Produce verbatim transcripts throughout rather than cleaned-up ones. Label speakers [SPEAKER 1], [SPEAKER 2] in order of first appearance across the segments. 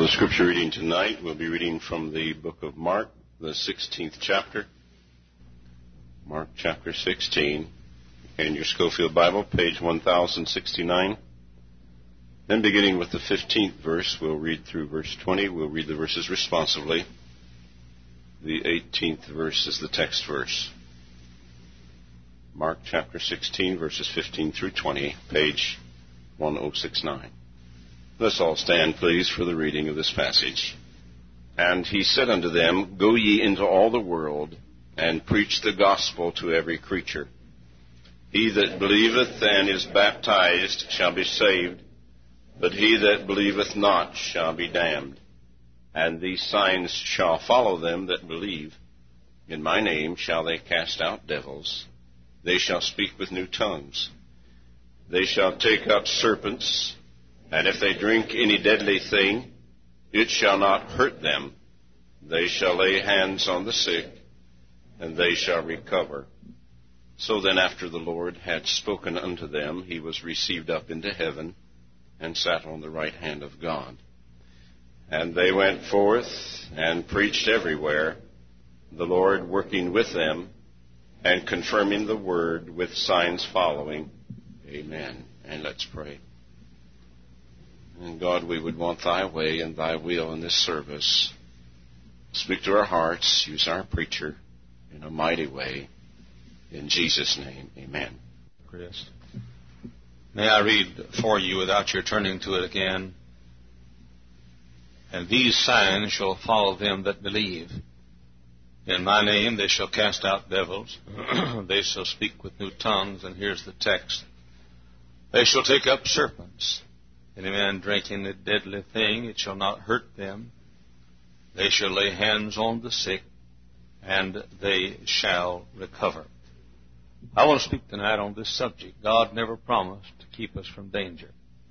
[SPEAKER 1] the scripture reading tonight, we'll be reading from the book of Mark, the sixteenth chapter. Mark chapter sixteen. In your Schofield Bible, page one thousand sixty-nine. Then beginning with the fifteenth verse, we'll read through verse twenty. We'll read the verses responsively. The eighteenth verse is the text verse. Mark chapter sixteen, verses fifteen through twenty, page one thousand sixty-nine. Let's all stand, please, for the reading of this passage. And he said unto them, Go ye into all the world, and preach the gospel to every creature. He that believeth and is baptized shall be saved, but he that believeth not shall be damned. And these signs shall follow them that believe. In my name shall they cast out devils. They shall speak with new tongues. They shall take up serpents, and if they drink any deadly thing, it shall not hurt them. They shall lay hands on the sick, and they shall recover. So then after the Lord had spoken unto them, he was received up into heaven, and sat on the right hand of God. And they went forth and preached everywhere, the Lord working with them, and confirming the word with signs following. Amen. And let's pray. And God, we would want thy way and thy will in this service. Speak to our hearts. Use our preacher in a mighty way. In Jesus' name, amen.
[SPEAKER 2] Chris, may I read for you without your turning to it again? And these signs shall follow them that believe. In my name they shall cast out devils. They shall speak with new tongues. And here's the text. They shall take up serpents. Any man drinking a deadly thing, it shall not hurt them. They shall lay hands on the sick, and they shall recover. I want to speak tonight on this subject. God never promised to keep us from danger.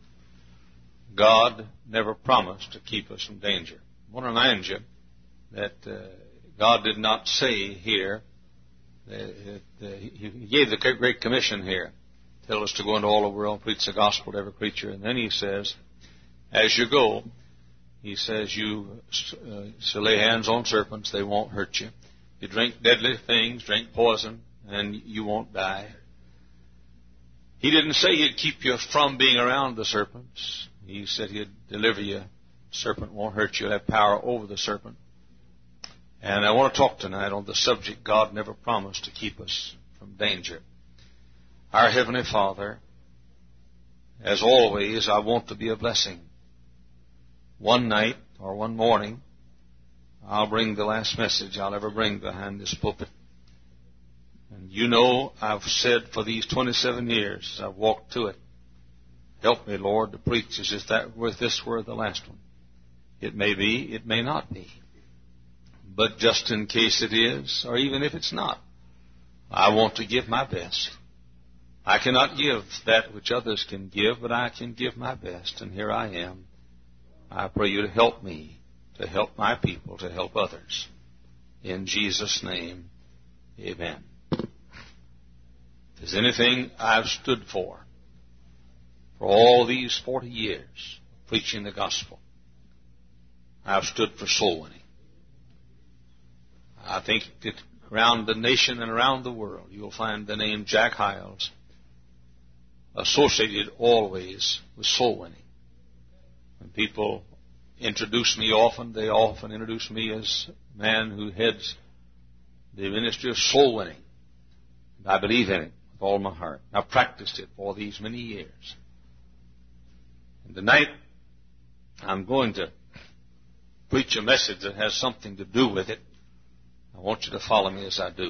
[SPEAKER 2] God never promised to keep us from danger. I want to remind you that uh, God did not say here, that, uh, He gave the Great Commission here. Tell us to go into all the world and preach the gospel to every creature. And then he says, as you go, he says, you uh, shall lay hands on serpents, they won't hurt you. You drink deadly things, drink poison, and you won't die. He didn't say he'd keep you from being around the serpents. He said he'd deliver you. The serpent won't hurt you. You'll have power over the serpent. And I want to talk tonight on the subject God never promised to keep us from danger. Our Heavenly Father, as always, I want to be a blessing. One night or one morning, I'll bring the last message I'll ever bring behind this pulpit. And you know I've said for these twenty-seven years, I've walked to it, help me, Lord, to preach as if that were this were the last one. It may be, it may not be. But just in case it is, or even if it's not, I want to give my best. I cannot give that which others can give, but I can give my best, and here I am. I pray you to help me, to help my people, to help others. In Jesus' name, amen. If there's anything I've stood for, for all these forty years preaching the gospel, I've stood for soul winning. I think that around the nation and around the world, you'll find the name Jack Hyles associated always with soul winning. When people introduce me often, they often introduce me as a man who heads the ministry of soul winning. And I believe in it with all my heart. I've practiced it for these many years. And tonight, I'm going to preach a message that has something to do with it. I want you to follow me as I do.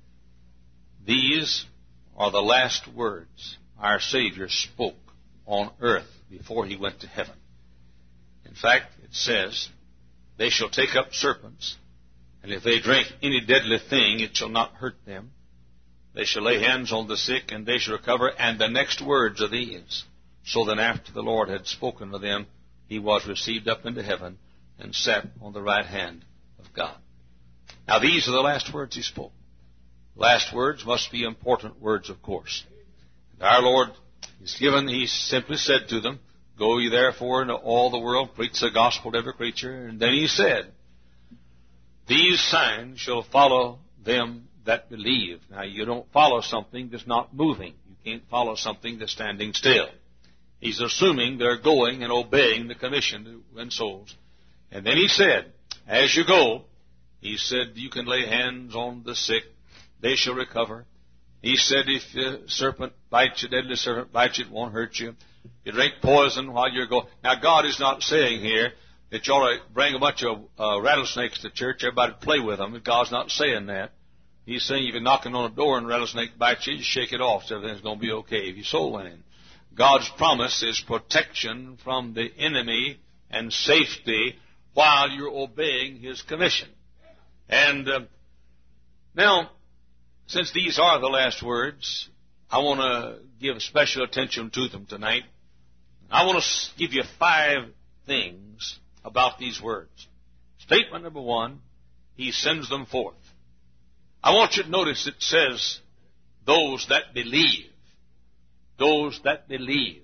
[SPEAKER 2] These are the last words our Savior spoke on earth before he went to heaven. In fact, it says, they shall take up serpents, and if they drink any deadly thing, it shall not hurt them. They shall lay hands on the sick, and they shall recover. And the next words are these. So then after the Lord had spoken to them, he was received up into heaven and sat on the right hand of God. Now, these are the last words he spoke. Last words must be important words, of course. And our Lord is given, he simply said to them, Go ye therefore into all the world, preach the gospel to every creature. And then he said, these signs shall follow them that believe. Now, you don't follow something that's not moving. You can't follow something that's standing still. He's assuming they're going and obeying the commission to win souls. And then he said, as you go, he said, you can lay hands on the sick. They shall recover. He said, if the serpent bites you, deadly serpent bites you, it won't hurt you. You drink poison while you're going. Now, God is not saying here that you ought to bring a bunch of uh, rattlesnakes to church, everybody play with them. God's not saying that. He's saying if you're knocking on a door and a rattlesnake bites you, you shake it off so everything's going to be okay if you're soul winning. God's promise is protection from the enemy and safety while you're obeying His commission. And uh, now, since these are the last words, I want to give special attention to them tonight. I want to give you five things about these words. Statement number one, He sends them forth. I want you to notice it says, those that believe. Those that believe.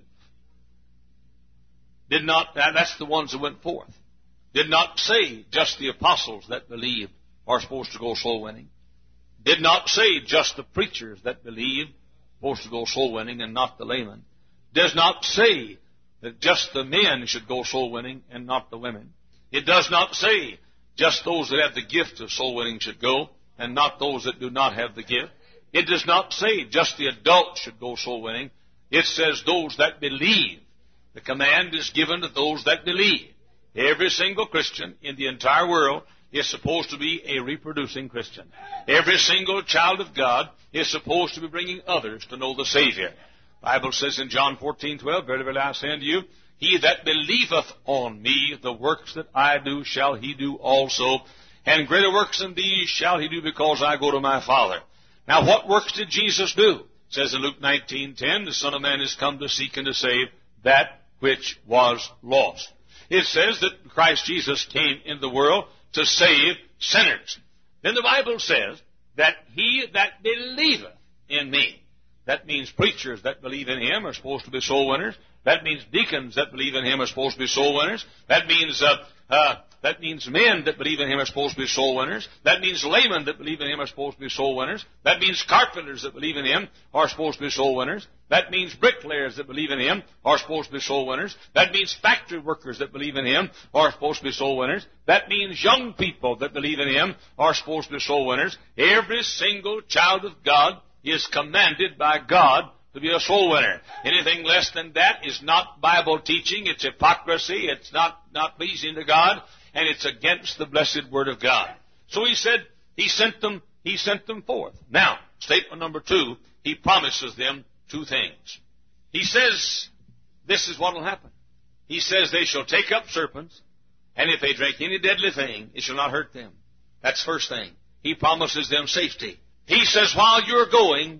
[SPEAKER 2] Did not, that's the ones that went forth. Did not say just the apostles that believe are supposed to go soul winning. Did not say just the preachers that believe supposed to go soul winning and not the laymen. Does not say that just the men should go soul winning and not the women. It does not say just those that have the gift of soul winning should go and not those that do not have the gift. It does not say just the adults should go soul winning. It says those that believe. The command is given to those that believe. Every single Christian in the entire world is supposed to be a reproducing Christian. Every single child of God is supposed to be bringing others to know the Savior. The Bible says in John fourteen twelve, verily, verily, I say unto you, he that believeth on me, the works that I do shall he do also, and greater works than these shall he do, because I go to my Father. Now, what works did Jesus do? It says in Luke nineteen ten, the Son of Man is come to seek and to save that which was lost. It says that Christ Jesus came in the world to save sinners. Then the Bible says that he that believeth in me, that means preachers that believe in him are supposed to be soul winners. That means deacons that believe in him are supposed to be soul winners. That means uh, uh, that means men that believe in him are supposed to be soul winners. That means laymen that believe in him are supposed to be soul winners. That means carpenters that believe in him are supposed to be soul winners. That means bricklayers that believe in him are supposed to be soul winners. That means factory workers that believe in him are supposed to be soul winners. That means young people that believe in him are supposed to be soul winners. Every single child of God is commanded by God to be a soul winner. Anything less than that is not Bible teaching. It's hypocrisy. It's not, not pleasing to God. And it's against the blessed Word of God. So he said he sent them, he sent them forth. Now, statement number two, he promises them two things. He says this is what will happen. He says they shall take up serpents, and if they drink any deadly thing, it shall not hurt them. That's the first thing. He promises them safety. He says, while you're going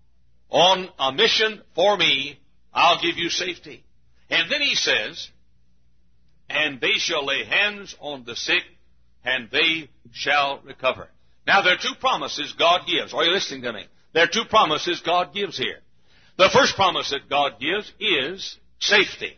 [SPEAKER 2] on a mission for me, I'll give you safety. And then he says, and they shall lay hands on the sick, and they shall recover. Now, there are two promises God gives. Are you listening to me? There are two promises God gives here. The first promise that God gives is safety.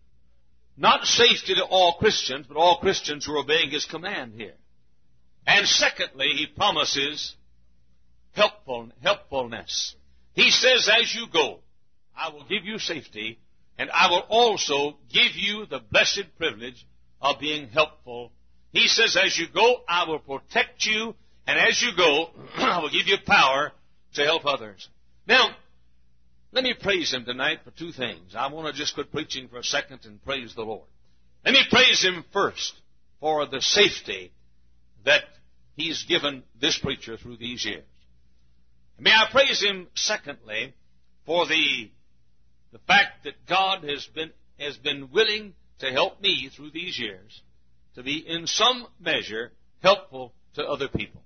[SPEAKER 2] Not safety to all Christians, but all Christians who are obeying His command here. And secondly, He promises helpful, helpfulness. He says, as you go, I will give you safety, and I will also give you the blessed privilege of being helpful. He says, as you go, I will protect you, and as you go, I will give you power to help others. Now, let me praise Him tonight for two things. I want to just quit preaching for a second and praise the Lord. Let me praise Him first for the safety that He's given this preacher through these years. May I praise Him, secondly, for the, the fact that God has been, has been willing to help me through these years to be, in some measure, helpful to other people.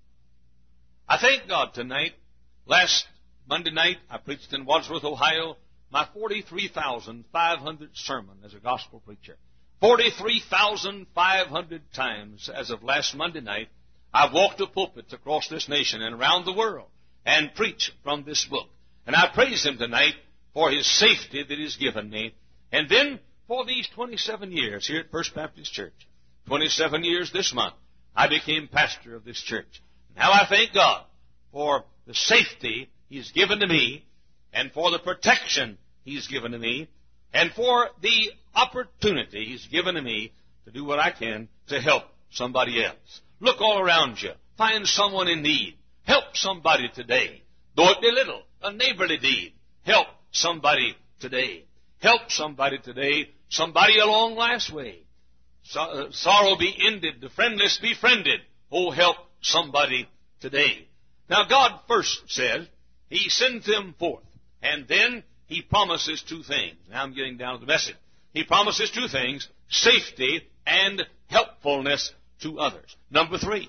[SPEAKER 2] I thank God tonight. Last Monday night, I preached in Wadsworth, Ohio, my forty-three thousand five hundredth sermon as a gospel preacher. forty-three thousand five hundred times as of last Monday night, I've walked the pulpits across this nation and around the world and preach from this book. And I praise Him tonight for His safety that He's given me, and then for these twenty-seven years here at First Baptist Church, twenty-seven years this month, I became pastor of this church. Now I thank God for the safety He's given to me, and for the protection He's given to me, and for the opportunity He's given to me to do what I can to help somebody else. Look all around you. Find someone in need. Help somebody today. Though it be little, a neighborly deed. Help somebody today. Help somebody today. Somebody along life's way. So, uh, sorrow be ended. The friendless be friended. Oh, help somebody today. Now, God first says He sends them forth. And then He promises two things. Now I'm getting down to the message. He promises two things: safety and helpfulness to others. Number three,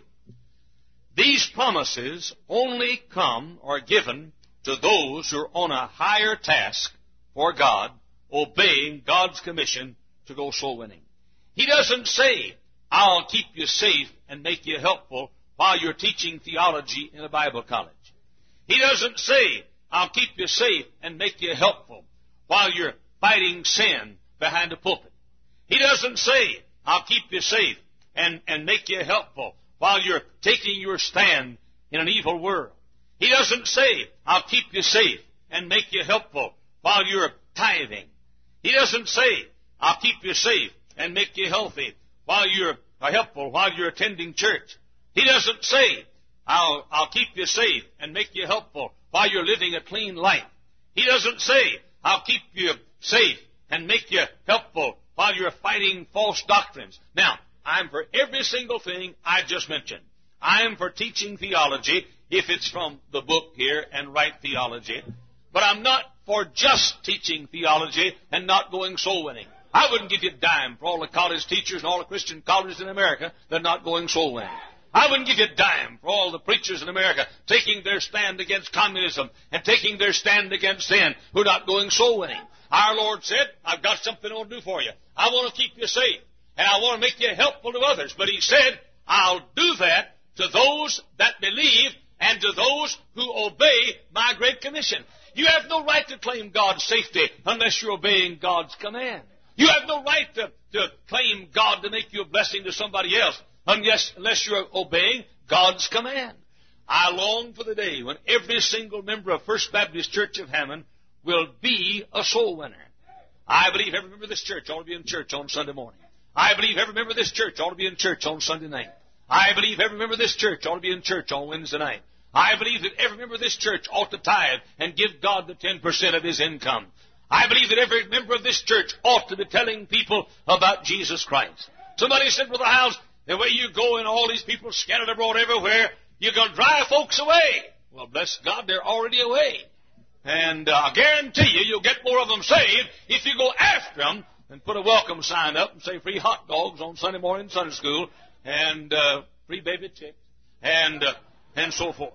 [SPEAKER 2] these promises only come or given to those who are on a higher task for God, obeying God's commission to go soul winning. He doesn't say, I'll keep you safe and make you helpful while you're teaching theology in a Bible college. He doesn't say, I'll keep you safe and make you helpful while you're fighting sin behind a pulpit. He doesn't say, I'll keep you safe and, and make you helpful while you're taking your stand in an evil world. He doesn't say, I'll keep you safe and make you helpful while you're tithing. He doesn't say, I'll keep you safe and make you healthy while you're or helpful while you're attending church. He doesn't say, I'll, I'll keep you safe and make you helpful while you're living a clean life. He doesn't say, I'll keep you safe and make you helpful while you're fighting false doctrines. Now, I'm for every single thing I just mentioned. I'm for teaching theology, if it's from the book here, and right theology. But I'm not for just teaching theology and not going soul winning. I wouldn't give you a dime for all the college teachers and all the Christian colleges in America that are not going soul winning. I wouldn't give you a dime for all the preachers in America taking their stand against communism and taking their stand against sin who are not going soul winning. Our Lord said, I've got something I want to do for you. I want to keep you safe, and I want to make you helpful to others. But He said, I'll do that to those that believe and to those who obey my great commission. You have no right to claim God's safety unless you're obeying God's command. You have no right to, to claim God to make you a blessing to somebody else unless, unless you're obeying God's command. I long for the day when every single member of First Baptist Church of Hammond will be a soul winner. I believe every member of this church ought to be in church on Sunday morning. I believe every member of this church ought to be in church on Sunday night. I believe every member of this church ought to be in church on Wednesday night. I believe that every member of this church ought to tithe and give God the ten percent of his income. I believe that every member of this church ought to be telling people about Jesus Christ. Somebody said, Brother Howells, the way you go and all these people scattered abroad everywhere, you're going to drive folks away. Well, bless God, they're already away. And uh, I guarantee you, you'll get more of them saved if you go after them and put a welcome sign up and say free hot dogs on Sunday morning Sunday school and uh, free baby chicks and, uh, and so forth.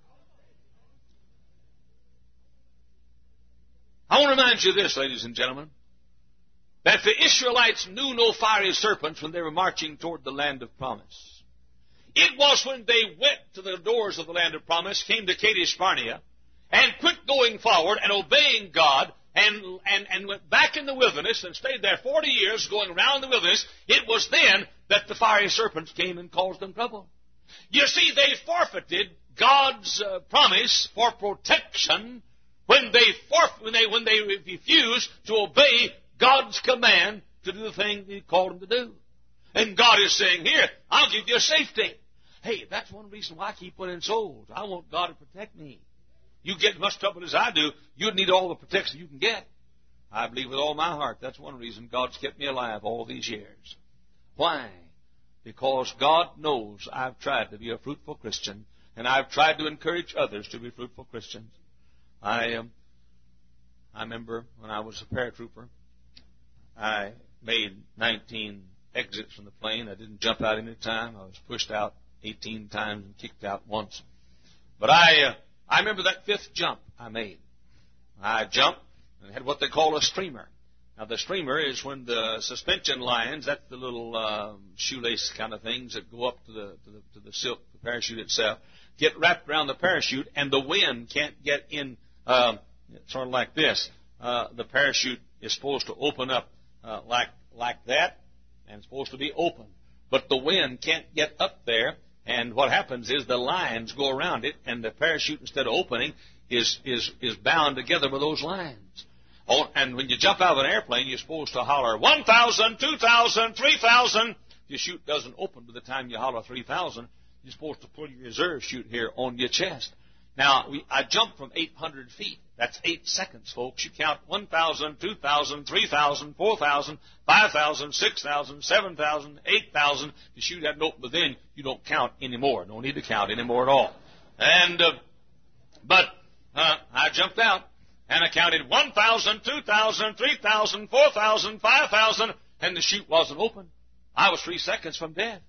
[SPEAKER 2] I want to remind you of this, ladies and gentlemen, that the Israelites knew no fiery serpents when they were marching toward the land of promise. It was when they went to the doors of the land of promise, came to Kadesh Barnea, and quit going forward and obeying God, and, and, and went back in the wilderness and stayed there forty years going around the wilderness, it was then that the fiery serpents came and caused them trouble. You see, they forfeited God's uh, promise for protection when they, forf- when, they, when they refused to obey God's command to do the thing He called them to do. And God is saying here, I'll give you safety. Hey, that's one reason why I keep winning souls. I want God to protect me. You get as much trouble as I do, you'd need all the protection you can get. I believe with all my heart that's one reason God's kept me alive all these years. Why? Because God knows I've tried to be a fruitful Christian, and I've tried to encourage others to be fruitful Christians. I um, I remember when I was a paratrooper, I made nineteen exits from the plane. I didn't jump out any time. I was pushed out eighteen times and kicked out once. But I uh, I remember that fifth jump I made. I jumped and had what they call a streamer. Now, the streamer is when the suspension lines, that's the little um, shoelace kind of things that go up to the, to the, to the silk, the parachute itself, get wrapped around the parachute, and the wind can't get in, um, sort of like this. Uh, the parachute is supposed to open up uh, like like that, and it's supposed to be open. But the wind can't get up there, and what happens is the lines go around it, and the parachute, instead of opening, is is is bound together with those lines. Oh, and when you jump out of an airplane, you're supposed to holler one thousand, two thousand, three thousand. Your chute doesn't open by the time you holler three thousand. You're supposed to pull your reserve chute here on your chest. Now, we, I jumped from eight hundred feet. That's eight seconds, folks. You count one thousand, two thousand, three thousand, four thousand, five thousand, six thousand, seven thousand, eight thousand. The chute hadn't opened, but then you don't count anymore. No need to count anymore at all. And, uh, but uh, I jumped out, and I counted one thousand, two thousand, three thousand, four thousand, five thousand, and the chute wasn't open. I was three seconds from death.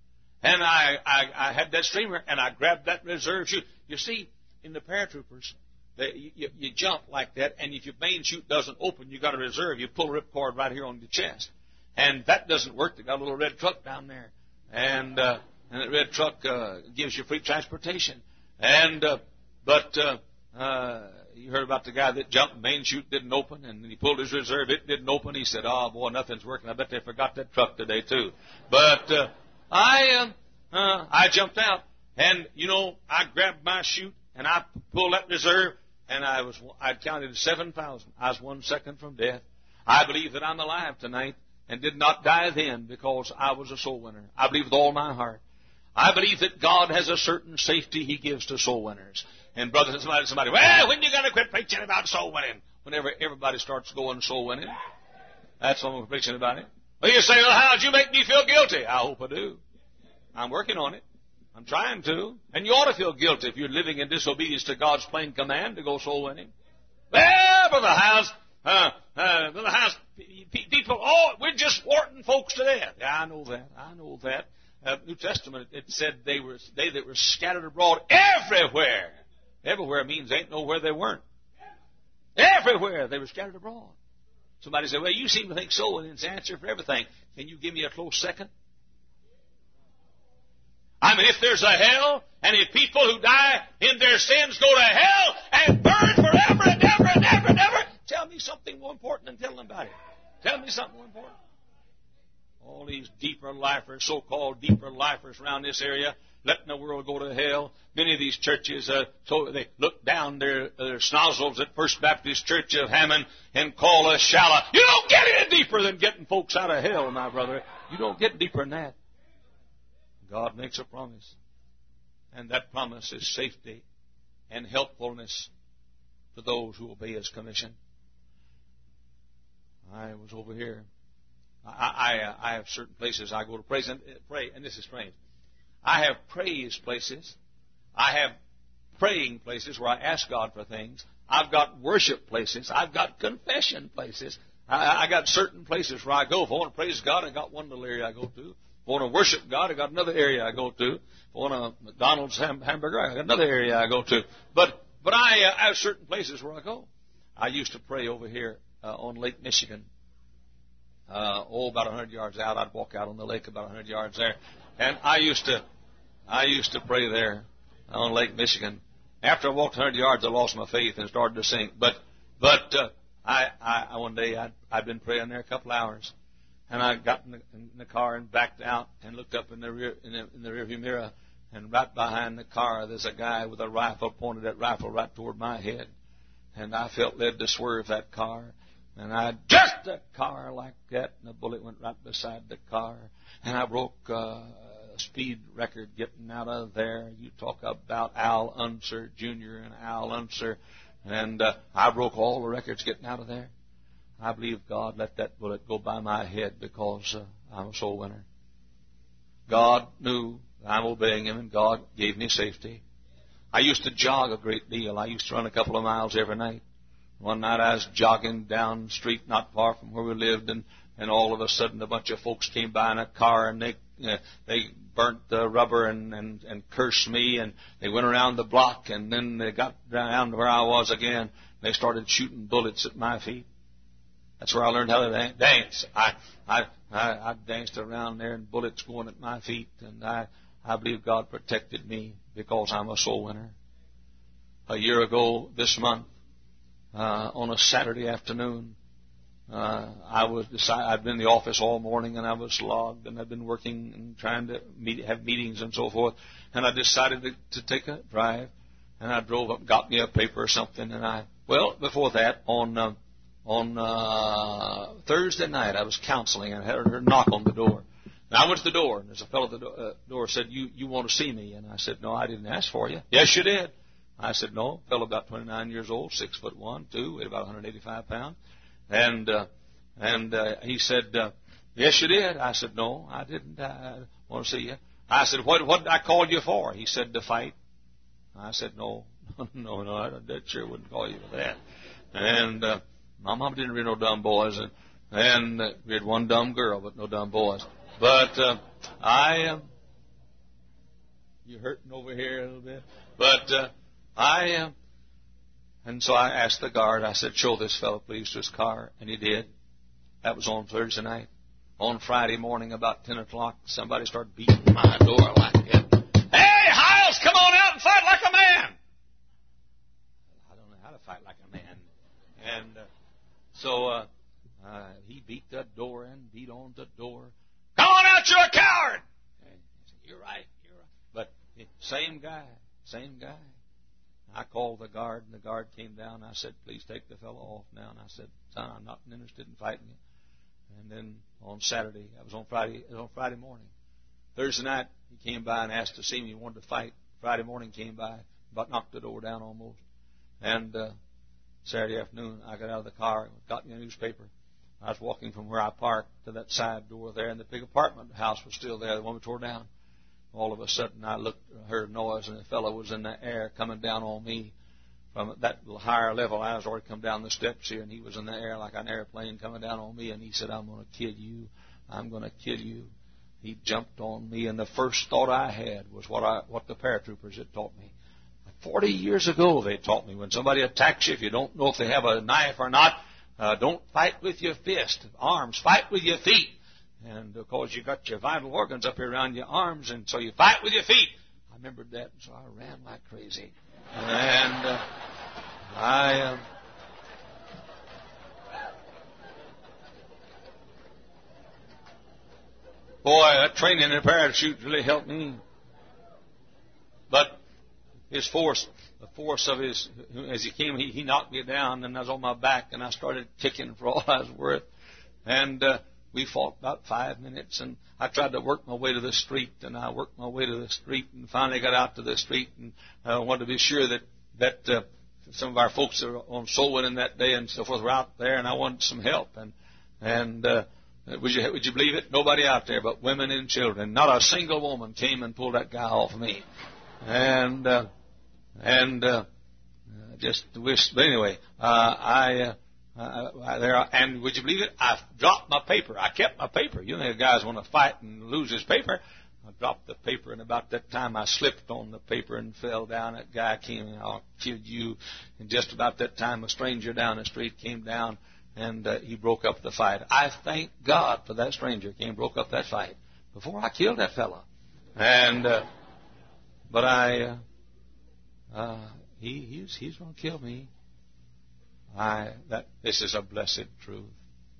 [SPEAKER 2] And I, I, I had that streamer, and I grabbed that reserve chute. You see, in the paratroopers, they, you, you jump like that, and if your main chute doesn't open, you got a reserve. You pull a ripcord right here on your chest. And that doesn't work. They got a little red truck down there. And, uh, and that red truck uh, gives you free transportation. And, uh, but uh, uh, you heard about the guy that jumped, main chute didn't open, and he pulled his reserve, it didn't open. He said, oh, boy, nothing's working. I bet they forgot that truck today, too. But uh, I, uh, uh, I jumped out, and, you know, I grabbed my chute, and I pulled that reserve, and I was, I'd counted seven thousand. I was one second from death. I believe that I'm alive tonight and did not die then because I was a soul winner. I believe with all my heart. I believe that God has a certain safety He gives to soul winners. And brothers and somebody, somebody, well, when you going to quit preaching about soul winning? Whenever everybody starts going soul winning, that's when we're preaching about it. Well, you say, well, how'd you make me feel guilty? I hope I do. I'm working on it. I'm trying to. And you ought to feel guilty if you're living in disobedience to God's plain command to go soul winning. Well, Brother House, uh, uh, Brother House, people, oh, we're just warting folks to death. Yeah, I know that. I know that. Uh, New Testament, it said they were they that were scattered abroad everywhere. Everywhere means ain't nowhere they weren't. Everywhere they were scattered abroad. Somebody said, well, you seem to think soul winning's the answer for everything. Can you give me a close second? I mean, if there's a hell, and if people who die in their sins go to hell and burn forever and ever and ever and ever, tell me something more important than telling them about it. Tell me something more important. All these deeper lifers, so-called deeper lifers around this area, letting the world go to hell. Many of these churches, uh, so they look down their, their snozzles at First Baptist Church of Hammond and call us shallow. You don't get any deeper than getting folks out of hell, my brother. You don't get deeper than that. God makes a promise, and that promise is safety and helpfulness to those who obey His commission. I was over here. I, I, I have certain places I go to praise and pray, and this is strange. I have praise places. I have praying places where I ask God for things. I've got worship places. I've got confession places. I, I got certain places where I go. If I want to praise God, I got one little area I go to. If I want to worship God, I got another area I go to. If I want a McDonald's ham- hamburger, I got another area I go to. But but I, uh, I have certain places where I go. I used to pray over here uh, on Lake Michigan. Uh, oh, about one hundred yards out. I'd walk out on the lake about one hundred yards there. And I used to I used to pray there on Lake Michigan. After I walked one hundred yards, I lost my faith and started to sink. But but uh, I, I one day I'd, I'd been praying there a couple hours. And I got in the, in the car and backed out and looked up in the rear in the, in the rearview mirror, and right behind the car there's a guy with a rifle pointed that rifle right toward my head, and I felt led to swerve that car, and I jerked the car like that, and the bullet went right beside the car, and I broke uh, a speed record getting out of there. You talk about Al Unser Junior and Al Unser, and uh, I broke all the records getting out of there. I believe God let that bullet go by my head because uh, I'm a soul winner. God knew I'm obeying Him, and God gave me safety. I used to jog a great deal. I used to run a couple of miles every night. One night I was jogging down the street not far from where we lived, and, and all of a sudden a bunch of folks came by in a car, and they uh, they burnt the rubber and, and, and cursed me, and they went around the block, and then they got down to where I was again. They started shooting bullets at my feet. That's where I learned how to dance. I, I, I, I danced around there and bullets going at my feet, and I, I believe God protected me because I'm a soul winner. A year ago this month, uh, on a Saturday afternoon, uh, I was decide, I'd been in the office all morning, and I was slogged, and I'd been working and trying to meet, have meetings and so forth. And I decided to, to take a drive, and I drove up, got me a paper or something, and I well before that on uh, on uh, Thursday night I was counseling, and I had her knock on the door. And I went to the door, and there's a fellow at the do- uh, door said, "You you want to see me?" And I said, "No, I didn't ask for you." "Yes, you did." I said, "No." A fellow about twenty-nine years old, six foot one, two, weighed about one hundred eighty-five pounds. And uh, and uh, he said, uh, "Yes, you did." I said, "No, I didn't. I want to see you." I said, "What what did I call you for?" He said, "To fight." I said, "No, no, no, I that sure wouldn't call you for that." And uh, my mom didn't read no dumb boys, and and uh, we had one dumb girl, but no dumb boys. But uh, I am. Uh, you hurting over here a little bit, but uh, I am. Uh, And so I asked the guard, I said, "Show this fellow, please, to his car." And he did. That was on Thursday night. On Friday morning, about ten o'clock, somebody started beating my door like that. "Hey, Hiles, come on out and fight like a man!" I don't know how to fight like a man. And uh, so uh, uh, he beat the door and beat on the door. "Come on out, you're a coward!" And I said, "You're right, you're right." But same guy, same guy. I called the guard, and the guard came down. I said, "Please take the fellow off now." And I said, "Son, I'm not interested in fighting you." And then on Saturday, I was on Friday, it was on Friday morning. Thursday night, he came by and asked to see me. He wanted to fight. Friday morning came by, about knocked the door down almost. And uh, Saturday afternoon, I got out of the car, got me a newspaper. I was walking from where I parked to that side door there, and the big apartment house was still there, the one we tore down. All of a sudden, I looked, heard a noise, and a fellow was in the air coming down on me from that little higher level. I was already come down the steps here, and he was in the air like an airplane coming down on me, and he said, "I'm going to kill you. I'm going to kill you." He jumped on me, and the first thought I had was what I what the paratroopers had taught me. Forty years ago, they taught me, when somebody attacks you, if you don't know if they have a knife or not, uh, don't fight with your fist, arms, fight with your feet. And of course, you got your vital organs up here around your arms, and so you fight with your feet. I remembered that, and so I ran like crazy. And uh, I, uh, boy, that training in a parachute really helped me. But his force, the force of his, as he came, he, he knocked me down, and I was on my back, and I started kicking for all I was worth. And uh, we fought about five minutes, and I tried to work my way to the street, and I worked my way to the street, and finally got out to the street, and I uh, wanted to be sure that that uh, some of our folks that were on soul winning that day and so forth were out there, and I wanted some help. And and uh, would you would you believe it? Nobody out there but women and children. Not a single woman came and pulled that guy off me. And uh, and uh, just wish. But anyway, uh, I. Uh, Uh, there, and would you believe it? I dropped my paper. I kept my paper. You know, guys want to fight and lose his paper. I dropped the paper, and about that time I slipped on the paper and fell down. That guy came in, "I'll kill you." And just about that time, a stranger down the street came down, and uh, he broke up the fight. I thank God for that stranger came and broke up that fight before I killed that fellow. And uh, but I, uh, uh, he he's he's going to kill me. I that this is a blessed truth.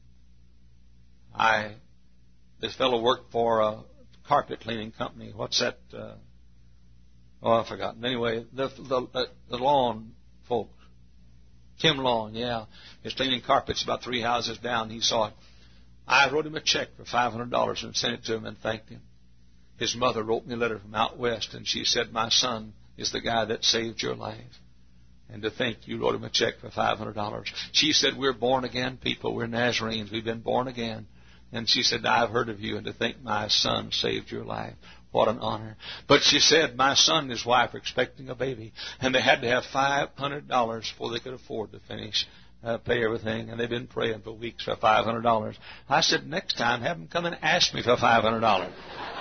[SPEAKER 2] I this fellow worked for a carpet cleaning company. What's that? Uh, oh, I've forgotten. Anyway, the the the lawn folks, Kim Lawn, yeah, he's cleaning carpets about three houses down. He saw it. I wrote him a check for five hundred dollars and sent it to him and thanked him. His mother wrote me a letter from out west, and she said, "My son is the guy that saved your life." And to think you wrote him a check for five hundred dollars. She said, "We're born again people. We're Nazarenes. We've been born again." And she said, "I've heard of you, and to think my son saved your life. What an honor." But she said, my son and his wife are expecting a baby, and they had to have five hundred dollars before they could afford to finish, uh, pay everything. And they've been praying for weeks for five hundred dollars. I said, next time, have them come and ask me for five hundred dollars.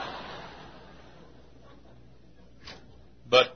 [SPEAKER 2] But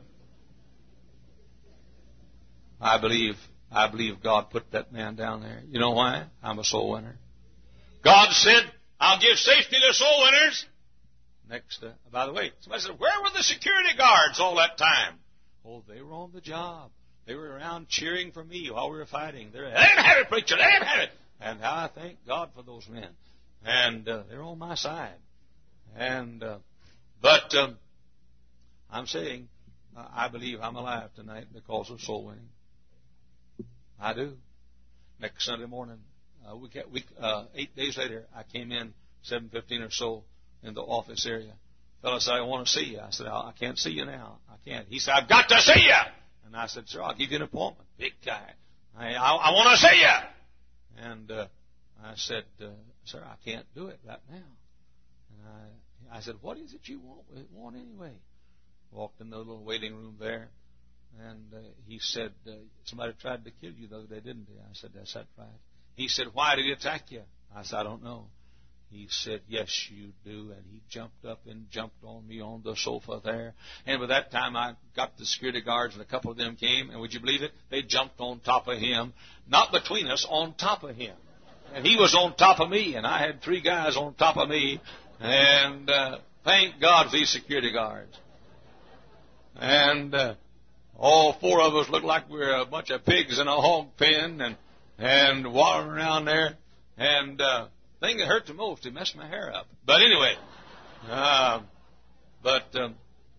[SPEAKER 2] I believe, I believe God put that man down there. You know why? I'm a soul winner. God said, "I'll give safety to soul winners." Next, uh, by the way, somebody said, "Where were the security guards all that time?" Oh, they were on the job. They were around cheering for me while we were fighting. They were, "Let him have it, preacher, let him have it." And how I thank God for those men. And uh, they're on my side. And uh, but um, I'm saying uh, I believe I'm alive tonight because of soul winning. I do. Next Sunday morning, uh, we get, we, uh, eight days later, I came in seven fifteen or so in the office area. Fellow said, I want to see you. I said, I can't see you now. I can't. He said, I've got to see you. And I said, sir, I'll give you an appointment. Big guy. I, I, I want to see you. And uh, I said, uh, sir, I can't do it right now. And I, I said, what is it you want, want anyway? Walked in the little waiting room there. And uh, he said, uh, somebody tried to kill you the other day, didn't they? I said, that's that right. He said, why did he attack you? I said, I don't know. He said, yes, you do. And he jumped up and jumped on me on the sofa there. And by that time, I got the security guards, and a couple of them came. And would you believe it? They jumped on top of him. Not between us, on top of him. And he was on top of me, and I had three guys on top of me. And uh, thank God for these security guards. And uh, all four of us looked like we were a bunch of pigs in a hog pen and, and wandering around there. And uh, the thing that hurt the most, it messed my hair up. But anyway, uh, but um,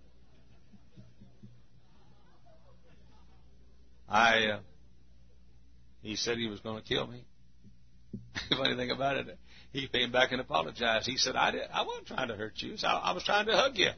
[SPEAKER 2] I, uh, he said he was going to kill me. Funny thing about it, he came back and apologized. He said, I, did, I wasn't trying to hurt you. So I, I was trying to hug you.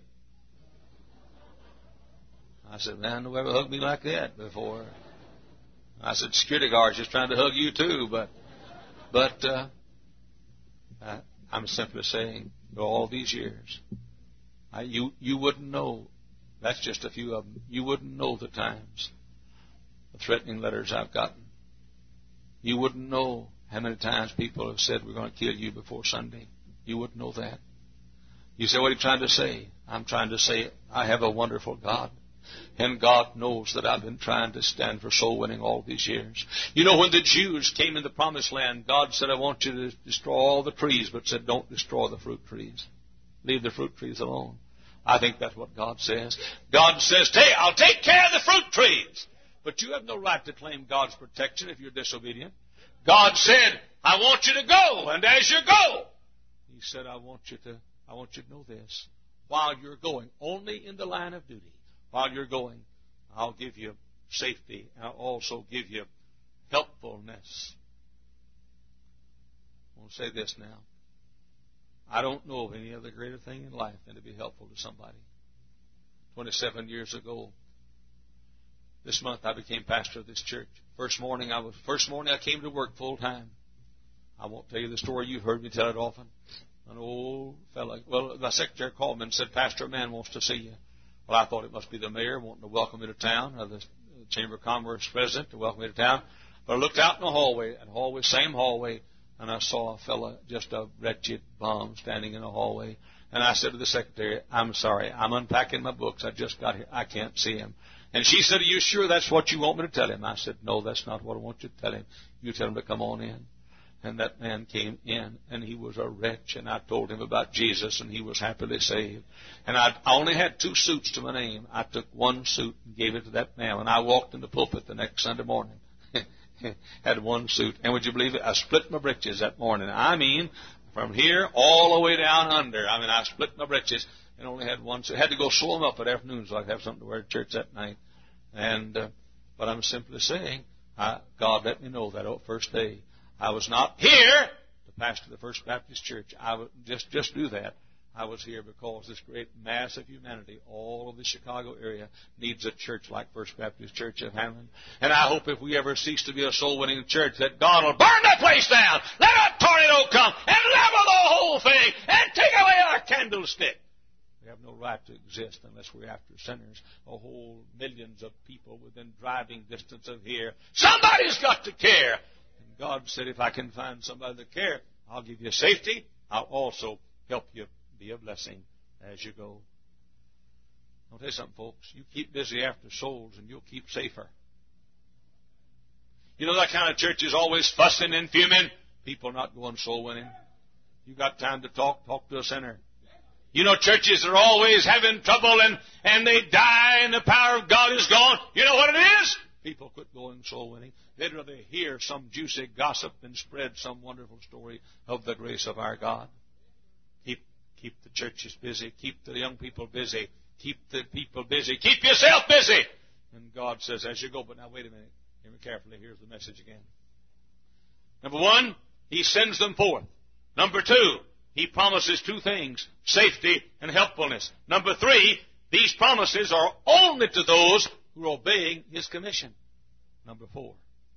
[SPEAKER 2] I said, man, no one ever hugged me like that before. I said, security guard's just trying to hug you too, but, but, uh, I, I'm simply saying, for all these years, I, you, you wouldn't know, that's just a few of them, you wouldn't know the times, the threatening letters I've gotten. You wouldn't know how many times people have said, we're going to kill you before Sunday. You wouldn't know that. You say, what are you trying to say? I'm trying to say, I have a wonderful God. And God knows that I've been trying to stand for soul winning all these years. You know, when the Jews came in the promised land, God said, I want you to destroy all the trees, but said, don't destroy the fruit trees. Leave the fruit trees alone. I think that's what God says. God says, hey, I'll take care of the fruit trees. But you have no right to claim God's protection if you're disobedient. God said, I want you to go, and as you go, He said, I want you to, I want you to know this. While you're going, only in the line of duty, while you're going, I'll give you safety. I'll also give you helpfulness. I want to say this now. I don't know of any other greater thing in life than to be helpful to somebody. Twenty-seven years ago, this month I became pastor of this church. First morning I was first morning I came to work full time. I won't tell you the story. You've heard me tell it often. An old fellow. Well, my secretary called me and said, Pastor, a man wants to see you. Well, I thought it must be the mayor wanting to welcome me to town, or the Chamber of Commerce president to welcome me to town. But I looked out in the hallway, and hallway, same hallway, and I saw a fellow, just a wretched bum, standing in the hallway. And I said to the secretary, I'm sorry, I'm unpacking my books. I just got here. I can't see him. And she said, are you sure that's what you want me to tell him? I said, no, that's not what I want you to tell him. You tell him to come on in. And that man came in, and he was a wretch, and I told him about Jesus, and he was happily saved. And I, I only had two suits to my name. I took one suit and gave it to that man, and I walked in the pulpit the next Sunday morning. Had one suit. And would you believe it? I split my britches that morning. I mean, from here all the way down under. I mean, I split my britches and only had one suit. Had to go sew them up at afternoon so I'd have something to wear at church that night. And, uh, but I'm simply saying, I, God let me know that first day. I was not here to pastor the First Baptist Church. I would just, just do that. I was here because this great mass of humanity, all of the Chicago area, needs a church like First Baptist Church of Hammond. And I hope if we ever cease to be a soul-winning church, that God will burn that place down, let a tornado come, and level the whole thing, and take away our candlestick. We have no right to exist unless we're after sinners. A whole millions of people within driving distance of here. Somebody's got to care. And God said, if I can find somebody to care, I'll give you safety. I'll also help you be a blessing as you go. I'll tell you something, folks. You keep busy after souls and you'll keep safer. You know that kind of church is always fussing and fuming. People not going soul winning. You got time to talk, talk to a sinner. You know churches are always having trouble and, and they die and the power of God is gone. You know what it is? People quit going soul winning. They'd rather hear some juicy gossip than spread some wonderful story of the grace of our God. Keep, keep the churches busy. Keep the young people busy. Keep the people busy. Keep yourself busy. And God says, as you go, but now wait a minute. Hear me carefully. Here's the message again. Number one, He sends them forth. Number two, He promises two things, safety and helpfulness. Number three, these promises are only to those who are obeying His commission. Number four,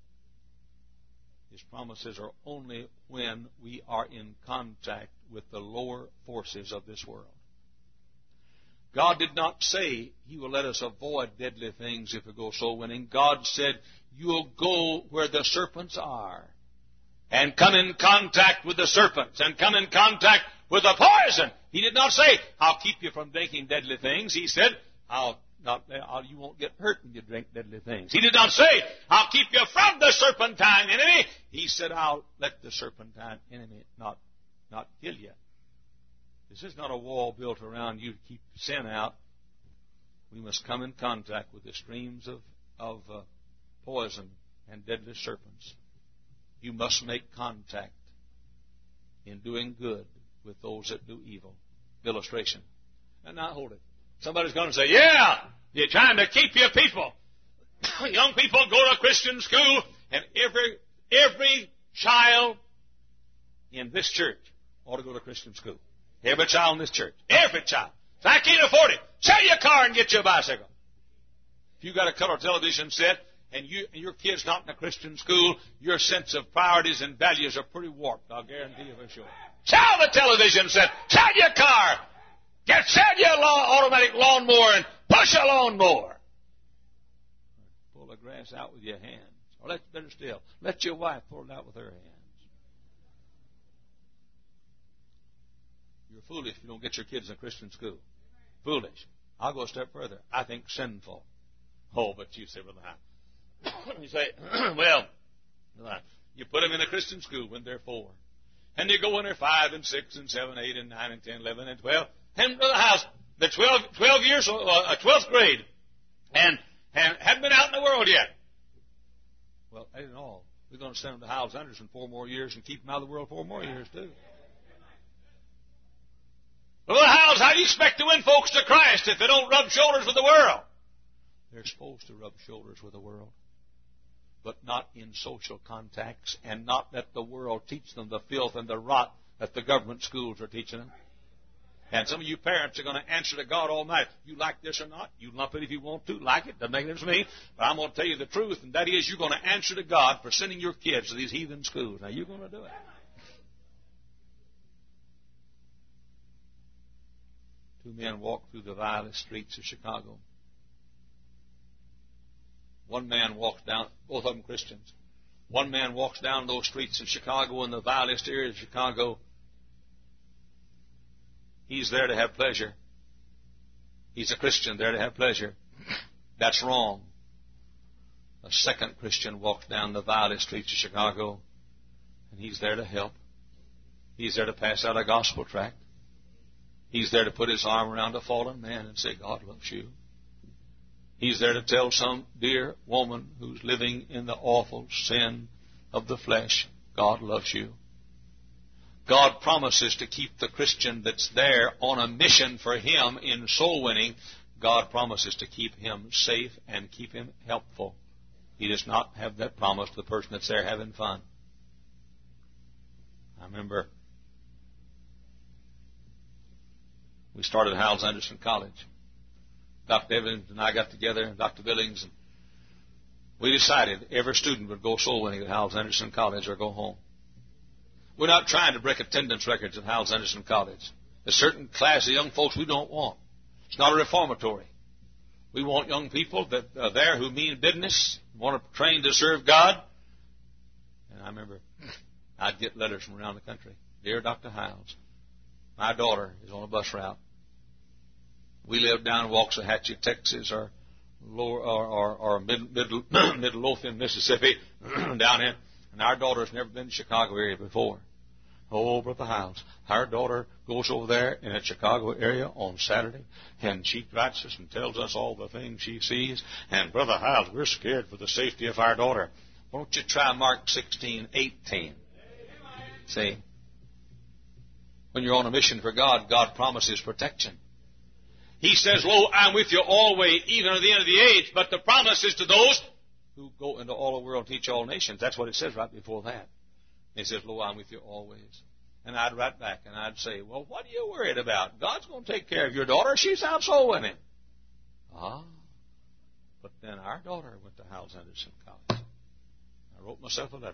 [SPEAKER 2] His promises are only when we are in contact with the lower forces of this world. God did not say He will let us avoid deadly things if we go soul winning. God said, you'll go where the serpents are and come in contact with the serpents and come in contact with the poison. He did not say, I'll keep you from drinking deadly things. He said, I'll not, I'll, you won't get hurt when you drink deadly things. He did not say, I'll keep you from the serpentine enemy. He said, I'll let the serpentine enemy not, not kill you. This is not a wall built around you to keep sin out. We must come in contact with the streams of, of uh, poison and deadly serpents. You must make contact in doing good with those that do evil. Illustration. And now hold it. Somebody's going to say, yeah, you're trying to keep your people. Young people go to Christian school, and every every child in this church ought to go to Christian school. Every child in this church. Every child. If I can't afford it, sell your car and get you a bicycle. If you got a color television set and you, your kid's not in a Christian school, your sense of priorities and values are pretty warped, I'll guarantee you for sure. Sell the television set. Sell your car. Get, sell your law, automatic lawnmower and push a lawnmower. Pull the grass out with your hands. Or let, better still, let your wife pull it out with her hands. You're foolish if you don't get your kids in a Christian school. Foolish. I'll go a step further. I think sinful. Oh, but you say, Brother Howell. You say, well, you put them in a Christian school when they're four. And they go when they're five and six and seven, eight and nine and ten, eleven and twelve. And Brother Howell, the twelve, twelve years, uh, twelfth grade, and, and hadn't been out in the world yet. Well, that ain't all. We're going to send them to Howells Anderson four more years and keep them out of the world four more years, too. Well, Howells, how do you expect to win folks to Christ if they don't rub shoulders with the world? They're supposed to rub shoulders with the world, but not in social contacts, and not let the world teach them the filth and the rot that the government schools are teaching them. And some of you parents are going to answer to God all night. You like this or not? You lump it if you want to. Like it. Doesn't make any difference to me. But I'm going to tell you the truth, and that is you're going to answer to God for sending your kids to these heathen schools. Now, you're going to do it. Two men walked through the vilest streets of Chicago. One man walks down, both of them Christians. One man walks down those streets in Chicago, in the vilest area of Chicago. He's there to have pleasure. He's a Christian there to have pleasure. That's wrong. A second Christian walks down the vilest streets of Chicago, and he's there to help. He's there to pass out a gospel tract. He's there to put his arm around a fallen man and say, God loves you. He's there to tell some dear woman who's living in the awful sin of the flesh, God loves you. God promises to keep the Christian that's there on a mission for him in soul winning. God promises to keep him safe and keep him helpful. He does not have that promise to the person that's there having fun. I remember we started Howells Anderson College. Doctor Evans and I got together, and Doctor Billings, and we decided every student would go soul winning at Howells Anderson College or go home. We're not trying to break attendance records at Howells Anderson College. There's a certain class of young folks we don't want. It's not a reformatory. We want young people that are there who mean business, want to train to serve God. And I remember I'd get letters from around the country. Dear Doctor Howells, my daughter is on a bus route. We live down in Waxahachie, Texas, or lower, or, or, or mid, mid, Midlothian, Mississippi, down here, and our daughter has never been to the Chicago area before. Oh, Brother Howells, our daughter goes over there in the Chicago area on Saturday, and she writes us and tells us all the things she sees. And Brother Howells, we're scared for the safety of our daughter. Why don't you try Mark sixteen eighteen? See? When you're on a mission for God, God promises protection. He says, lo, I'm with you always, even at the end of the age. But the promise is to those who go into all the world and teach all nations. That's what it says right before that. He says, lo, I'm with you always. And I'd write back and I'd say, well, what are you worried about? God's going to take care of your daughter. She's out soul winning. Ah. But then our daughter went to Howells Anderson College. I wrote myself a letter.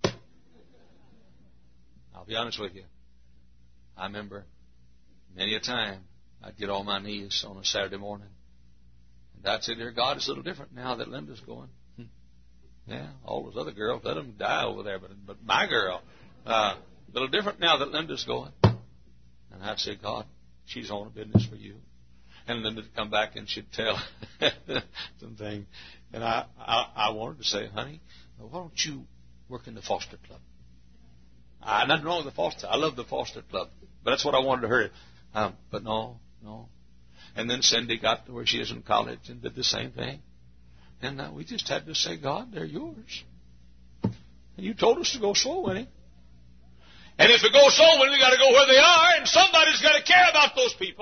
[SPEAKER 2] I'll be honest with you. I remember many a time I'd get on my knees on a Saturday morning. And I'd say, dear God, it's a little different now that Linda's going. Hmm. Yeah, all those other girls, let them die over there. But, but my girl, uh, a little different now that Linda's going. And I'd say, God, she's on a business for you. And Linda would come back and she'd tell something. And I, I, I wanted to say, honey, why don't you work in the foster club? Uh, nothing wrong with the foster. I love the foster club. But that's what I wanted to hear. Um, but no, no. And then Cindy got to where she is in college and did the same thing. And uh, we just had to say, God, they're yours. And you told us to go soul winning. And if we go soul winning, we got to go where they are, and somebody's got to care about those people.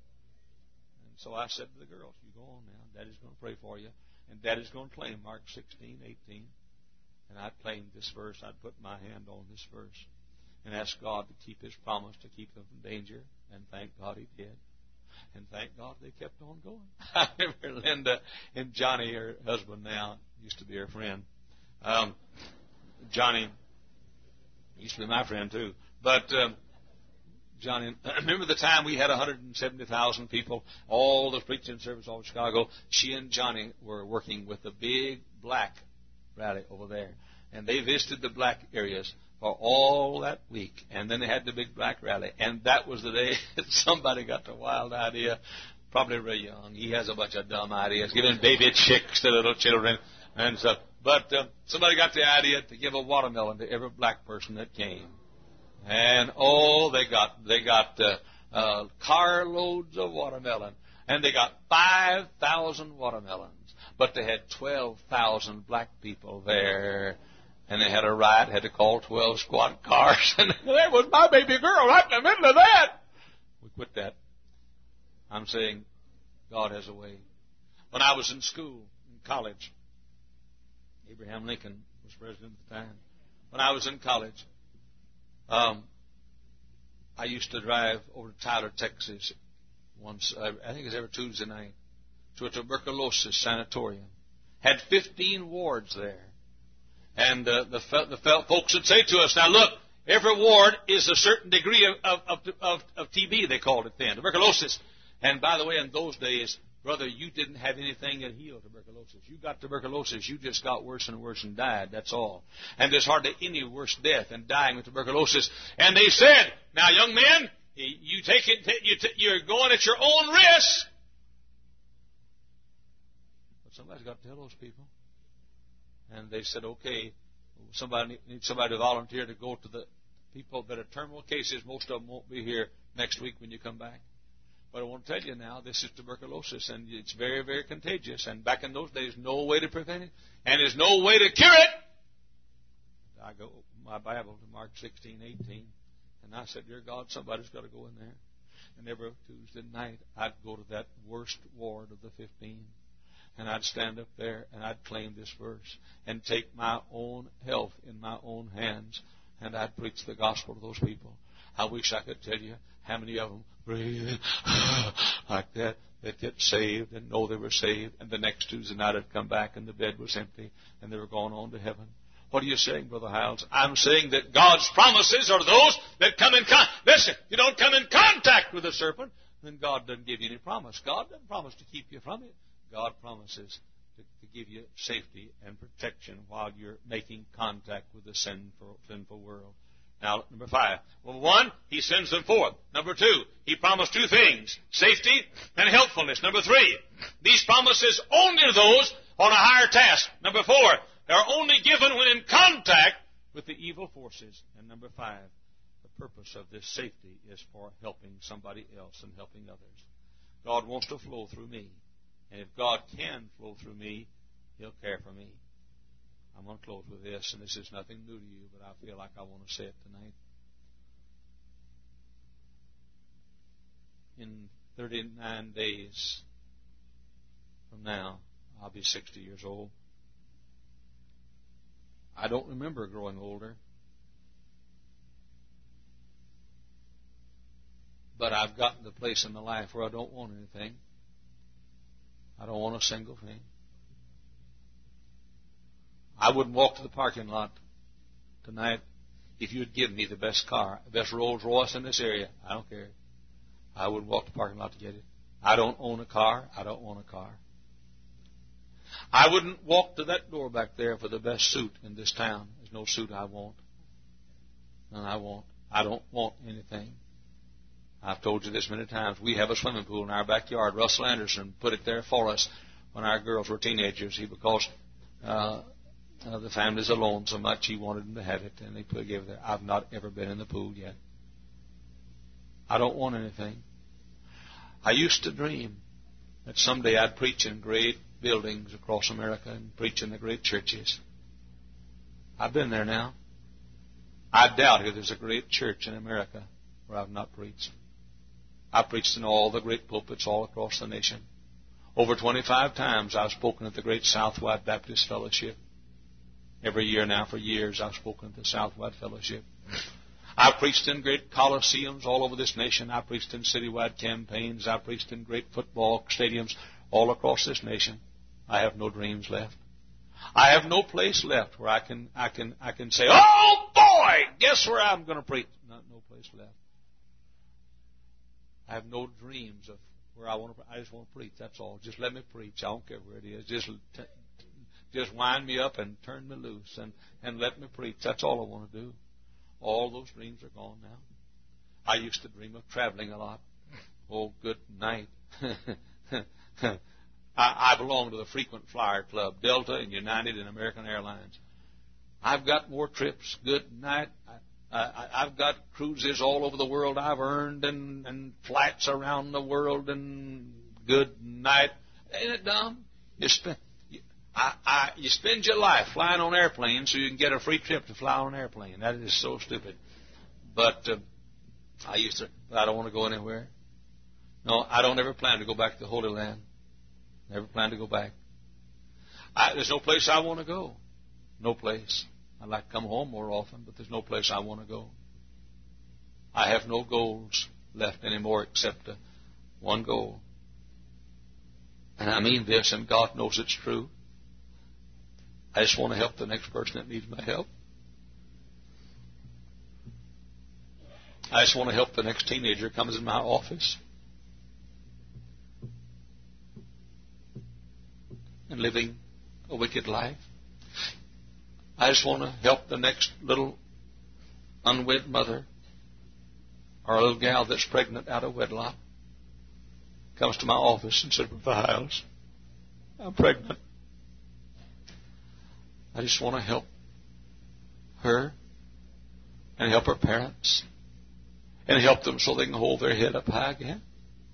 [SPEAKER 2] And so I said to the girls, you go on now. Daddy's going to pray for you. And Daddy's going to claim Mark sixteen eighteen. And I claimed this verse. I'd put my hand on this verse and ask God to keep His promise, to keep them from danger. And thank God He did. And thank God they kept on going. I remember Linda and Johnny, her husband now, used to be her friend. Um, Johnny used to be my friend too. But um, Johnny, remember the time we had one hundred seventy thousand people, all the preaching service all over Chicago. She and Johnny were working with the big black rally over there. And they visited the black areas for all that week. And then they had the big black rally. And that was the day that somebody got the wild idea, probably Ray Young. He has a bunch of dumb ideas, giving baby chicks to little children and stuff. But uh, somebody got the idea to give a watermelon to every black person that came. And, oh, they got they got uh, uh, carloads of watermelon. And they got five thousand watermelons. But they had twelve thousand black people there. And they had a riot, had to call twelve squad cars. And there was my baby girl right in the middle of that. We quit that. I'm saying God has a way. When I was in school, in college, Abraham Lincoln was president at the time. When I was in college, um, I used to drive over to Tyler, Texas, once, uh, I think it was every Tuesday night, to a tuberculosis sanatorium. Had fifteen wards there. And uh, the, the folks would say to us, now look, every ward is a certain degree of, of, of, of T B, they called it then, tuberculosis. And by the way, in those days, brother, you didn't have anything that healed tuberculosis. You got tuberculosis, you just got worse and worse and died, that's all. And there's hardly any worse death than dying with tuberculosis. And they said, now young men, you take it, you t- you're going at your own risk. But somebody's got to tell those people. And they said, okay, somebody needs somebody to volunteer to go to the people that are terminal cases. Most of them won't be here next week when you come back. But I want to tell you now, this is tuberculosis, and it's very, very contagious. And back in those days, no way to prevent it, and there's no way to cure it. I go my Bible to Mark sixteen eighteen, and I said, dear God, somebody's got to go in there. And every Tuesday night, I'd go to that worst ward of the fifteen. And I'd stand up there and I'd claim this verse and take my own health in my own hands, and I'd preach the gospel to those people. I wish I could tell you how many of them breathe like that. They'd get saved and know they were saved, and the next Tuesday night I'd come back and the bed was empty and they were going on to heaven. What are you saying, Brother Howells? I'm saying that God's promises are those that come in contact. Listen, you don't come in contact with the serpent, then God doesn't give you any promise. God doesn't promise to keep you from it. God promises to, to give you safety and protection while you're making contact with the sinful, sinful world. Now, number five. Well, one, He sends them forth. Number two, He promised two things, safety and helpfulness. Number three, these promises only to those on a higher task. Number four, they are only given when in contact with the evil forces. And number five, the purpose of this safety is for helping somebody else and helping others. God wants to flow through me. And if God can flow through me, He'll care for me. I'm going to close with this, and this is nothing new to you, but I feel like I want to say it tonight. In thirty-nine days from now, I'll be sixty years old. I don't remember growing older. But I've gotten to the place in my life where I don't want anything. I don't want a single thing. I wouldn't walk to the parking lot tonight if you'd give me the best car, the best Rolls Royce in this area. I don't care. I wouldn't walk to the parking lot to get it. I don't own a car. I don't want a car. I wouldn't walk to that door back there for the best suit in this town. There's no suit I want. None I want. I don't want anything. I've told you this many times. We have a swimming pool in our backyard. Russell Anderson put it there for us when our girls were teenagers. He, because uh, uh, the family's alone so much, he wanted them to have it, and they put, gave it there. I've not ever been in the pool yet. I don't want anything. I used to dream that someday I'd preach in great buildings across America and preach in the great churches. I've been there now. I doubt if there's a great church in America where I've not preached. I've preached in all the great pulpits all across the nation. Over twenty-five times I've spoken at the great Southwide Baptist Fellowship. Every year now for years I've spoken at the Southwide Fellowship. I've preached in great coliseums all over this nation. I've preached in citywide campaigns. I've preached in great football stadiums all across this nation. I have no dreams left. I have no place left where I can I can I can say, "Oh boy, guess where I'm going to preach." Not no place left. I have no dreams of where I want to. I just want to preach. That's all. Just let me preach. I don't care where it is. Just t- just wind me up and turn me loose and and let me preach. That's all I want to do. All those dreams are gone now. I used to dream of traveling a lot. Oh, good night. I, I belong to the frequent flyer club, Delta and United and American Airlines. I've got more trips. Good night. I, I, I've got cruises all over the world I've earned and, and flights around the world and good night. Ain't it dumb? You spend, I, I, you spend your life flying on airplanes so you can get a free trip to fly on an airplane. That is so stupid. But uh, I used to, but I don't want to go anywhere. No, I don't ever plan to go back to the Holy Land. Never plan to go back. I, there's no place I want to go. No place. I'd like to come home more often, but there's no place I want to go. I have no goals left anymore except uh, one goal. And I mean this, and God knows it's true. I just want to help the next person that needs my help. I just want to help the next teenager who comes in my office and living a wicked life. I just want to help the next little unwed mother or a little gal that's pregnant out of wedlock comes to my office and says, "Brother Hiles, I'm pregnant." I just want to help her and help her parents and help them so they can hold their head up high again.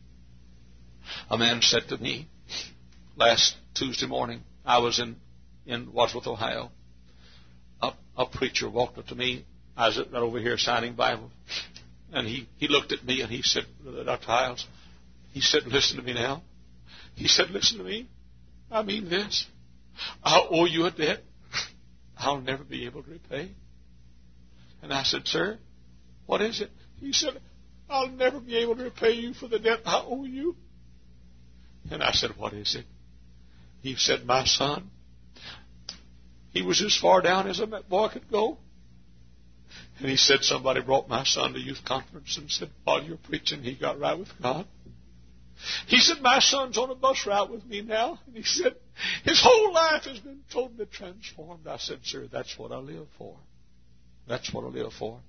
[SPEAKER 2] A man said to me last Tuesday morning, I was in, in Wadsworth, Ohio. A, a preacher walked up to me. I was right over here signing Bibles. And he, he looked at me and he said, "Doctor Hiles," he said, "listen to me now." He said, "Listen to me. I mean this. I owe you a debt I'll never be able to repay." And I said, "Sir, what is it?" He said, "I'll never be able to repay you for the debt I owe you." And I said, "What is it?" He said, "My son, he was as far down as a boy could go." And he said, "Somebody brought my son to youth conference and said, while you're preaching, he got right with God." He said, "My son's on a bus route with me now." And he said, "His whole life has been totally transformed." I said, "Sir, that's what I live for. That's what I live for."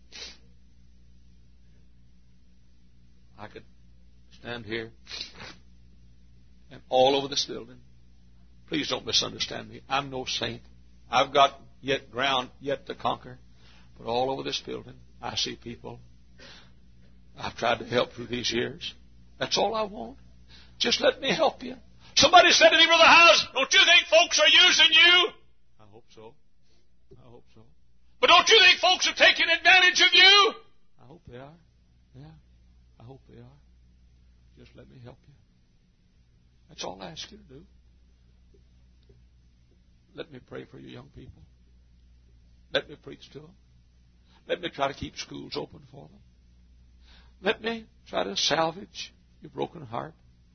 [SPEAKER 2] I could stand here and all over this building. Please don't misunderstand me. I'm no saint. I've got yet ground yet to conquer. But all over this building, I see people I've tried to help through these years. That's all I want. Just let me help you. Somebody said to me, "Brother Hiles, don't you think folks are using you?" I hope so. I hope so.
[SPEAKER 3] But don't you think folks are taking advantage of you?
[SPEAKER 2] I hope they are. Yeah, I hope they are. Just let me help you. That's all I ask you to do. Let me pray for you young people. Let me preach to them. Let me try to keep schools open for them. Let me try to salvage your broken heart.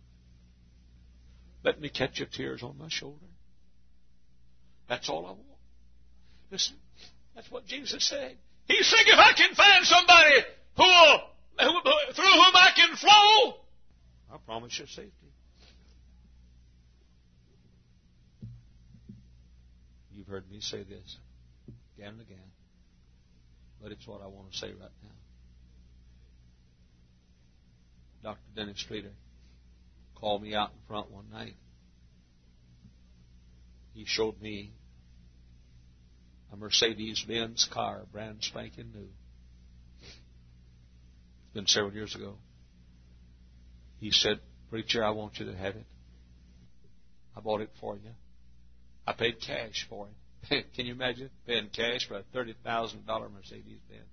[SPEAKER 2] Let me catch your tears on my shoulder. That's all I want. Listen, that's what Jesus said.
[SPEAKER 3] He's saying, if I can find somebody who will, who, through whom I can flow,
[SPEAKER 2] I promise you safety. You've heard me say this again and again, but it's what I want to say right now. Doctor Dennis Streeter called me out in front one night. He showed me a Mercedes-Benz car, brand spanking new. It's been several years ago. He said, "Preacher, I want you to have it. I bought it for you. I paid cash for it." Can you imagine paying cash for a thirty thousand dollars Mercedes-Benz?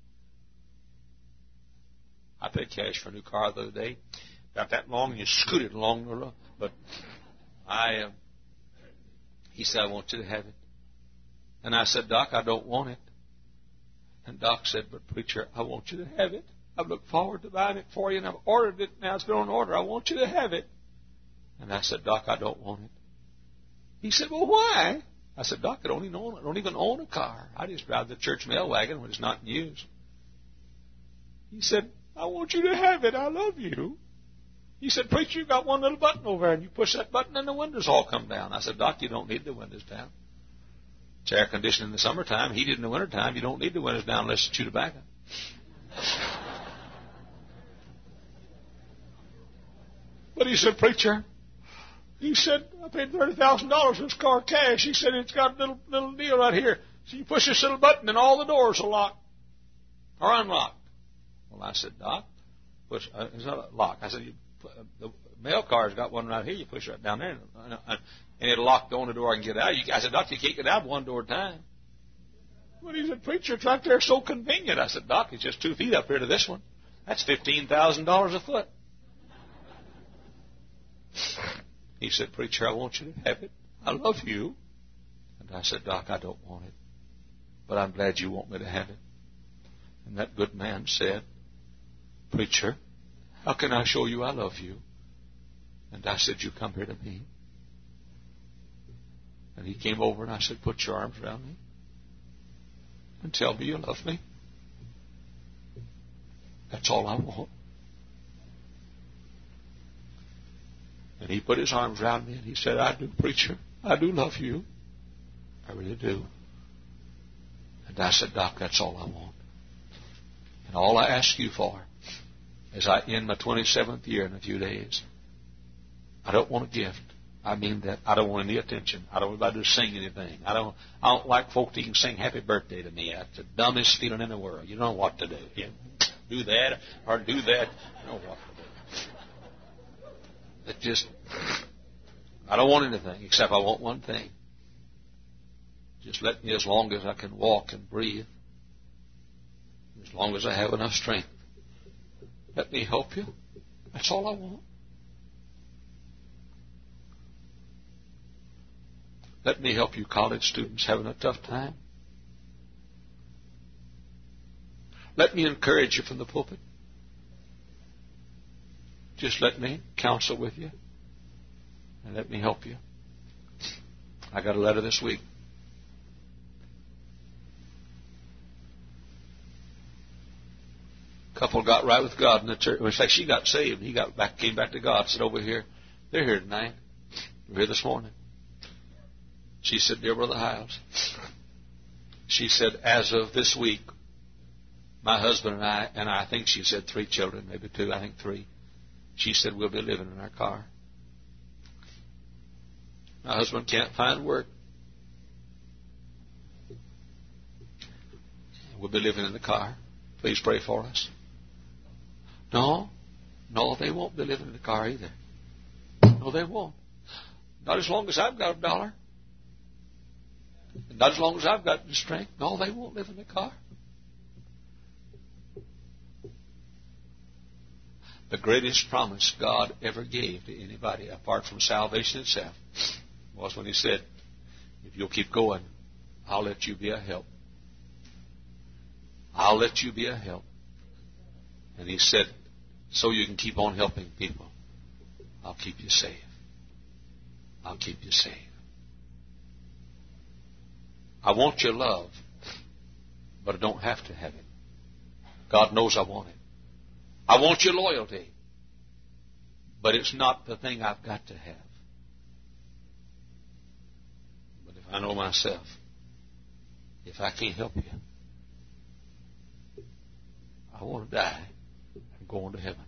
[SPEAKER 2] I paid cash for a new car the other day. About that long, and you scooted along the road. But I, uh, he said, "I want you to have it." And I said, "Doc, I don't want it." And Doc said, "But preacher, I want you to have it. I've looked forward to buying it for you, and I've ordered it. Now it's been on order. I want you to have it." And I said, "Doc, I don't want it." He said, "Well, why?" I said, "Doc, I don't even own, I don't even own a car. I just drive the church mail wagon when it's not in use." He said, "I want you to have it. I love you." He said, "Preacher, you've got one little button over there, and you push that button and the windows all come down." I said, "Doc, you don't need the windows down. It's air conditioned in the summertime, heated in the wintertime. You don't need the windows down unless you chew tobacco." But he said, "Preacher," he said, "I paid thirty thousand dollars for this car cash." He said, "It's got a little, little deal right here. So you push this little button and all the doors will lock or unlock." Well, I said, "Doc, push, uh, it's not a lock." I said, you, uh, "The mail car's got one right here. You push right down there, and, uh, and it'll lock the only door I can get out." You, I said, "Doc, you can't get out one door at a time." But he said, "Preacher, it's right there so convenient." I said, "Doc, it's just two feet up here to this one. That's fifteen thousand dollars a foot." He said, "Preacher, I want you to have it. I love you." And I said, "Doc, I don't want it, but I'm glad you want me to have it." And that good man said, "Preacher, how can I show you I love you?" And I said, "You come here to me." And he came over and I said, "Put your arms around me and tell me you love me. That's all I want." And he put his arms around me and he said, "I do, preacher. I do love you. I really do." And I said, "Doc, that's all I want. And all I ask you for as I end my twenty-seventh year in a few days, I don't want a gift. I mean that. I don't want any attention. I don't want anybody to sing anything. I don't I don't like folk that can sing happy birthday to me. That's the dumbest feeling in the world. You don't know what to do. You do that or do that. You know what to do. It just, I don't want anything except I want one thing. Just let me, as long as I can walk and breathe, as long as I have enough strength, let me help you. That's all I want. Let me help you college students having a tough time. Let me encourage you from the pulpit. Just let me counsel with you and let me help you. I got a letter this week. Couple got right with God in the church. In fact, she got saved. He got back, came back to God. Said, "Over here, they're here tonight. We're here this morning." She said, "Dear Brother Hiles," she said, "as of this week, my husband and I, and I think she said three children, maybe two, I think three. She said, we'll be living in our car. My husband can't find work. We'll be living in the car. Please pray for us." No, no, they won't be living in the car either. No, they won't. Not as long as I've got a dollar. Not as long as I've got the strength. No, they won't live in the car. The greatest promise God ever gave to anybody, apart from salvation itself, was when He said, if you'll keep going, I'll let you be a help. I'll let you be a help. And He said, so you can keep on helping people, I'll keep you safe. I'll keep you safe. I want your love, but I don't have to have it. God knows I want it. I want your loyalty, but it's not the thing I've got to have. But if I know myself, if I can't help you, I want to die and go on to heaven.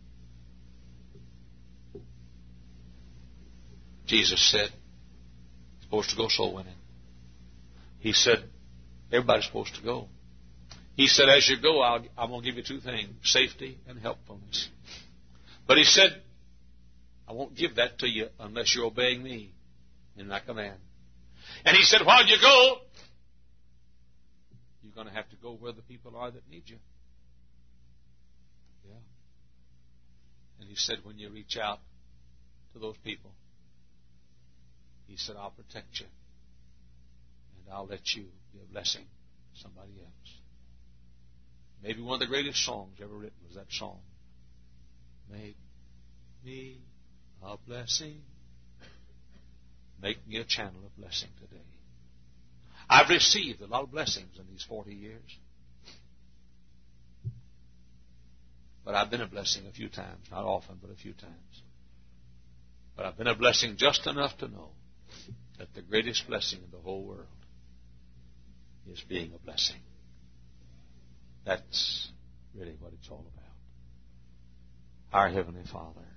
[SPEAKER 2] Jesus said, supposed to go soul winning. He said, everybody's supposed to go. He said, as you go, I'll, I'm going to give you two things, safety and helpfulness. But He said, I won't give that to you unless you're obeying me in my command. And He said, while you go, you're going to have to go where the people are that need you. Yeah. And He said, when you reach out to those people, He said, I'll protect you. And I'll let you be a blessing to somebody else. Maybe one of the greatest songs ever written was that song. Make me a blessing. Make me a channel of blessing today. I've received a lot of blessings in these forty years. But I've been a blessing a few times. Not often, but a few times. But I've been a blessing just enough to know that the greatest blessing in the whole world is being a blessing. That's really what it's all about. Our Heavenly Father,